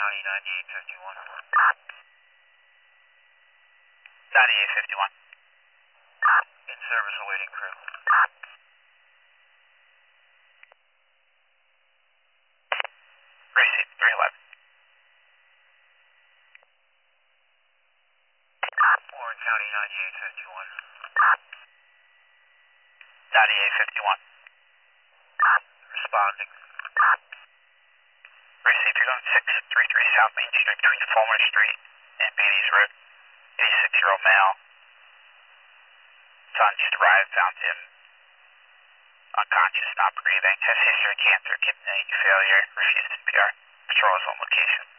County 9851. 9851. In service awaiting crew. Receive 311. Warren County 9851. 9851. Responding. Receive, you're going 633 South Main Street between Fulmer Street and Beatty's Road. 86-year-old male. Son just arrived, found him unconscious, not breathing, has history of cancer, kidney failure, refused CPR. Patrol is on location.